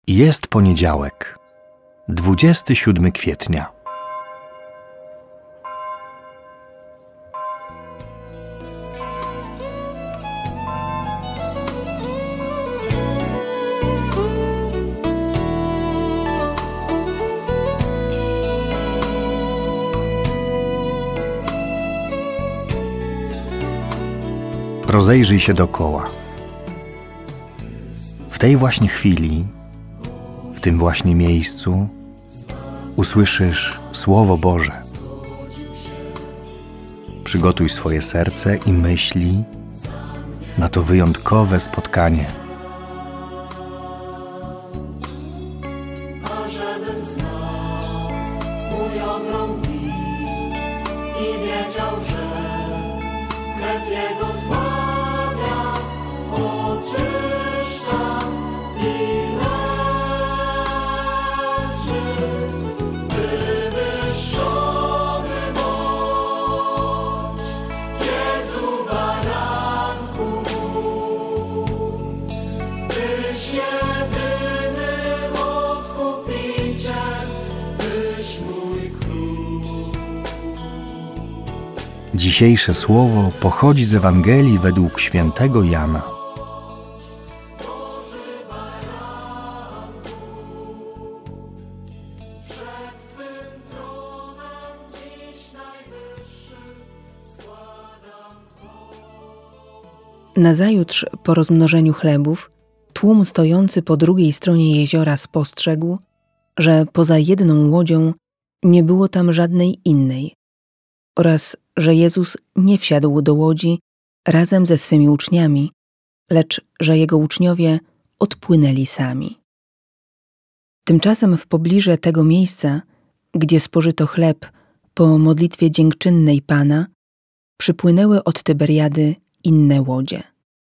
Jest poniedziałek, 27 kwietnia. Rozejrzyj się dokoła. W tej właśnie chwili, w tym właśnie miejscu usłyszysz Słowo Boże. Przygotuj swoje serce i myśli na to wyjątkowe spotkanie. Ażebym znał mój ogrom win i wiedział, że krew Jego zbawia, oczyszcza i leczy. Wywyższony bądź, Jezu baranku mój, Tyś jedynym odkupiciel, Tyś mój król. Dzisiejsze słowo pochodzi z Ewangelii według świętego Jana. Przed Twym tronem dziś najwyższy składam Nazajutrz po rozmnożeniu chlebów tłum stojący po drugiej stronie jeziora spostrzegł, że poza jedną łodzią nie było tam żadnej innej oraz że Jezus nie wsiadł do łodzi razem ze swymi uczniami, lecz że Jego uczniowie odpłynęli sami. Tymczasem w pobliże tego miejsca, gdzie spożyto chleb po modlitwie dziękczynnej Pana, przypłynęły od Tyberiady inne łodzie.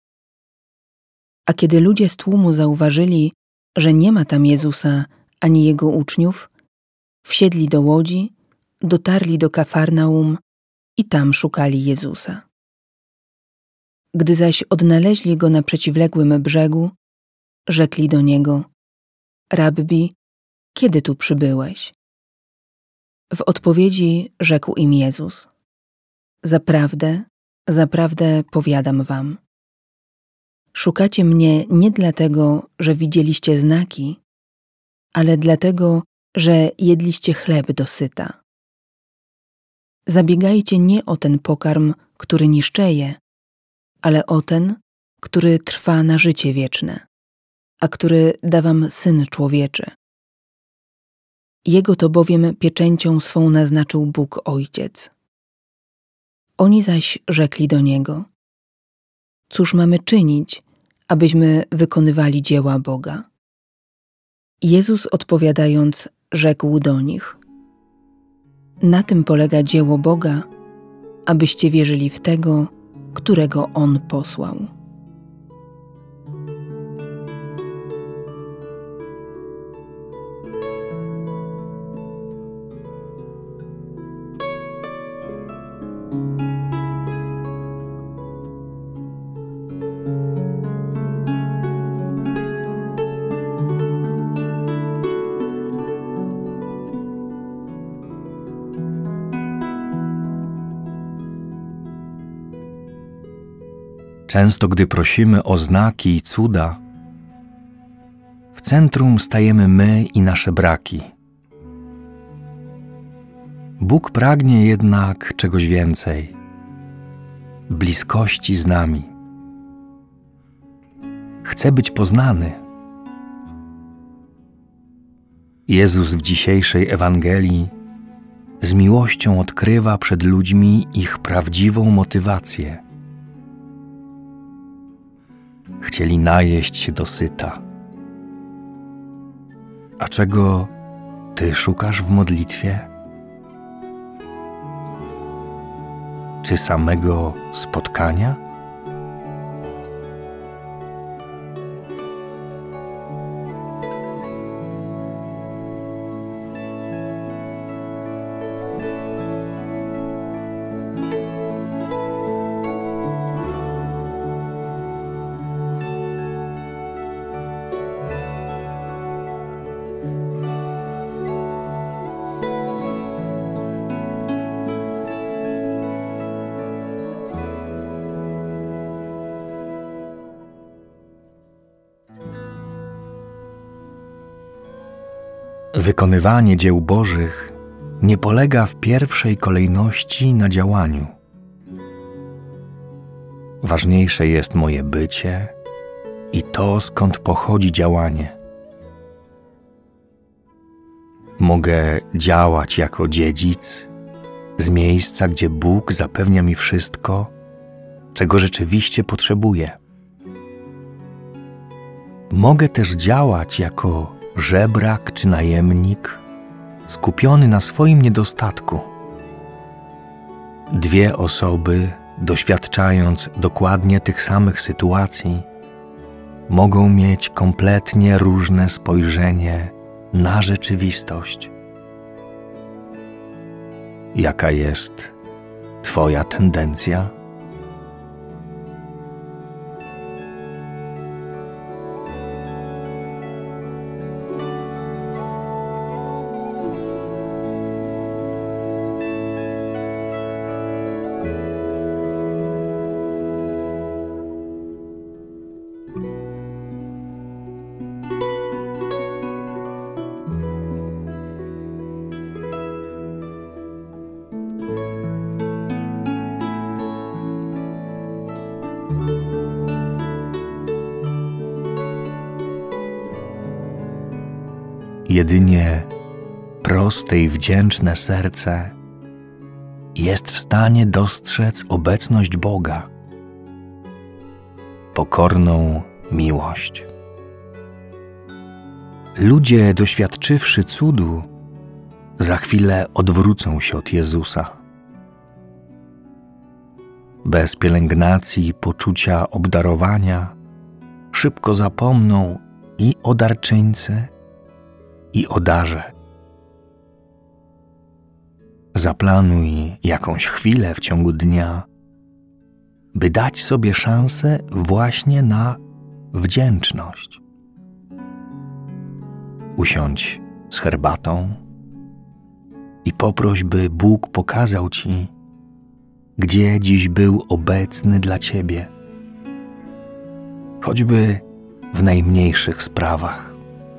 A kiedy ludzie z tłumu zauważyli, że nie ma tam Jezusa ani Jego uczniów, wsiedli do łodzi, dotarli do Kafarnaum i tam szukali Jezusa. Gdy zaś odnaleźli Go na przeciwległym brzegu, rzekli do Niego: Rabbi, kiedy tu przybyłeś? W odpowiedzi rzekł im Jezus: Zaprawdę, zaprawdę powiadam wam, szukacie mnie nie dlatego, że widzieliście znaki, ale dlatego, że jedliście chleb dosyta. Zabiegajcie nie o ten pokarm, który niszczeje, ale o ten, który trwa na życie wieczne, a który da wam Syn Człowieczy. Jego to bowiem pieczęcią swą naznaczył Bóg Ojciec. Oni zaś rzekli do Niego: Cóż mamy czynić, abyśmy wykonywali dzieła Boga? Jezus odpowiadając, rzekł do nich: Na tym polega dzieło Boga, abyście wierzyli w Tego, którego On posłał. Często, gdy prosimy o znaki i cuda, w centrum stajemy my i nasze braki. Bóg pragnie jednak czegoś więcej, bliskości z nami. Chce być poznany. Jezus w dzisiejszej Ewangelii z miłością odkrywa przed ludźmi ich prawdziwą motywację. Chcieli najeść się dosyta. A czego Ty szukasz w modlitwie? Czy samego spotkania? Wykonywanie dzieł Bożych nie polega w pierwszej kolejności na działaniu. Ważniejsze jest moje bycie i to, skąd pochodzi działanie. Mogę działać jako dziedzic z miejsca, gdzie Bóg zapewnia mi wszystko, czego rzeczywiście potrzebuję. Mogę też działać jako żebrak czy najemnik, skupiony na swoim niedostatku. Dwie osoby, doświadczając dokładnie tych samych sytuacji, mogą mieć kompletnie różne spojrzenie na rzeczywistość. Jaka jest Twoja tendencja? Jedynie proste i wdzięczne serce jest w stanie dostrzec obecność Boga, pokorną miłość. Ludzie doświadczywszy cudu, za chwilę odwrócą się od Jezusa. Bez pielęgnacji poczucia obdarowania szybko zapomną i o darczyńcy, i o darze. Zaplanuj jakąś chwilę w ciągu dnia, by dać sobie szansę właśnie na wdzięczność. Usiądź z herbatą i poproś, by Bóg pokazał Ci, gdzie dziś był obecny dla Ciebie, choćby w najmniejszych sprawach.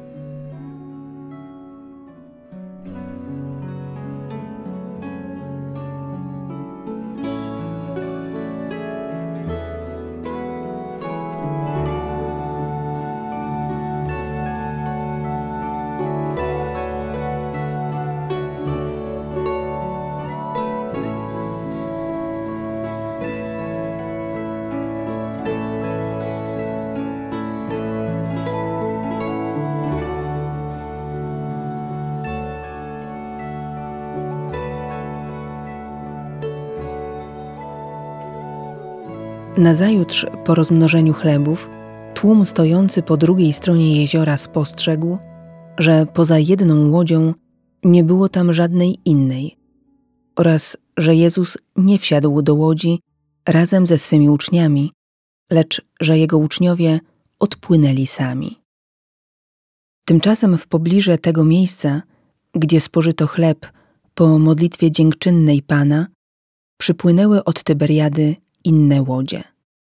Nazajutrz, po rozmnożeniu chlebów, tłum stojący po drugiej stronie jeziora spostrzegł, że poza jedną łodzią nie było tam żadnej innej oraz że Jezus nie wsiadł do łodzi razem ze swymi uczniami, lecz że Jego uczniowie odpłynęli sami. Tymczasem w pobliże tego miejsca, gdzie spożyto chleb po modlitwie dziękczynnej Pana, przypłynęły od Tyberiady inne łodzie.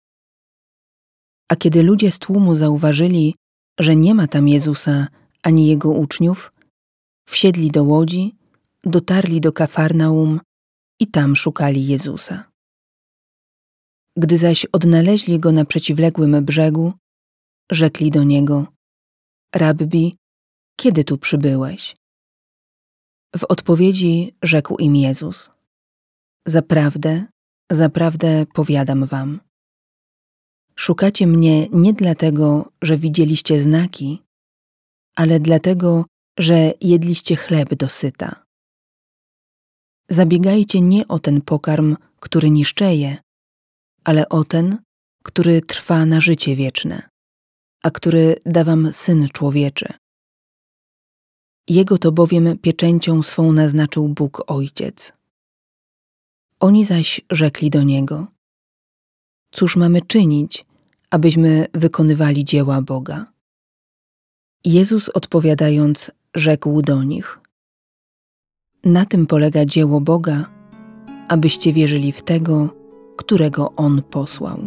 A kiedy ludzie z tłumu zauważyli, że nie ma tam Jezusa ani Jego uczniów, wsiedli do łodzi, dotarli do Kafarnaum i tam szukali Jezusa. Gdy zaś odnaleźli Go na przeciwległym brzegu, rzekli do Niego: Rabbi, kiedy tu przybyłeś? W odpowiedzi rzekł im Jezus: Zaprawdę, zaprawdę powiadam wam, szukacie mnie nie dlatego, że widzieliście znaki, ale dlatego, że jedliście chleb dosyta. Zabiegajcie nie o ten pokarm, który niszczeje, ale o ten, który trwa na życie wieczne, a który da wam Syn Człowieczy. Jego to bowiem pieczęcią swą naznaczył Bóg Ojciec. Oni zaś rzekli do Niego: Cóż mamy czynić, abyśmy wykonywali dzieła Boga? Jezus odpowiadając, rzekł do nich: Na tym polega dzieło Boga, abyście wierzyli w Tego, którego On posłał.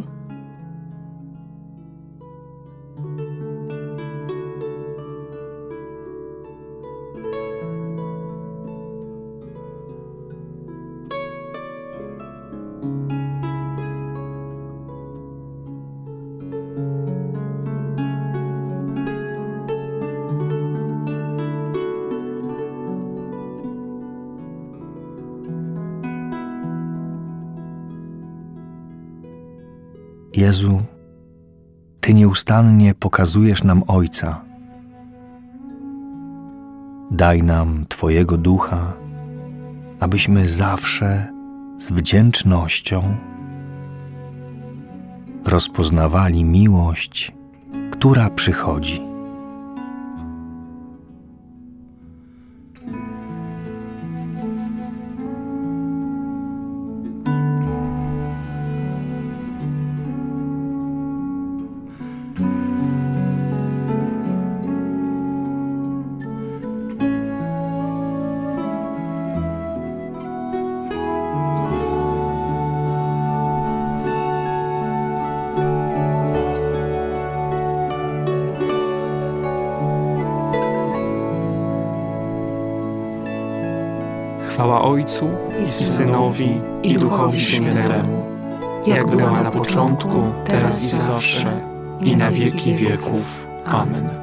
Jezu, Ty nieustannie pokazujesz nam Ojca. Daj nam Twojego Ducha, abyśmy zawsze z wdzięcznością rozpoznawali miłość, która przychodzi. Chwała Ojcu i Synowi, i Duchowi Świętemu, jak była na początku, teraz i zawsze, i na wieki wieków. Amen.